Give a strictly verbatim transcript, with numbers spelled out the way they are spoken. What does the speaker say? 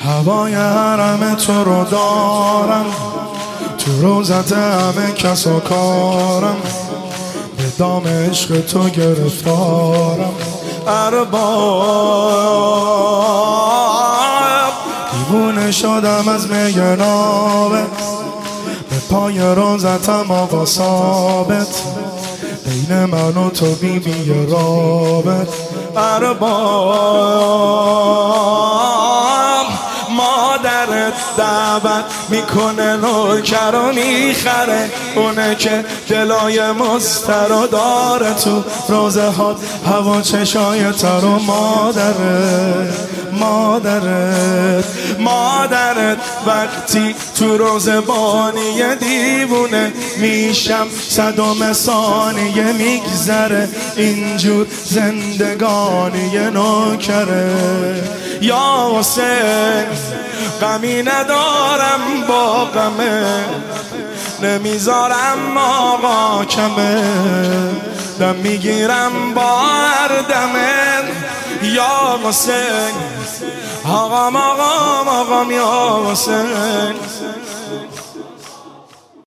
هوای حرم تو رو دارم، تو روزت همه کس و کارم، به دام عشق تو گرفتارم. ارباب دیوونه شدم از میگنابت، به پای روزتم آقا ثابت، بین من و تو بی بی رابط. ارباب مادرت دعوت میکنه نوکر و میخره، اونه که دلای مستر و داره تو روزه ها هوا چشای تر. و مادرت مادرت مادرت وقتی تو روزبانی دیوونه میشم، صدم ثانیه میگذره اینجور زندگانی نوکره. یا حسین غمی ندارم با غمه، نمیذارم آقا کمه، دم میگیرم با هر دمه. یا حسین آقام آقام آقام یا حسین،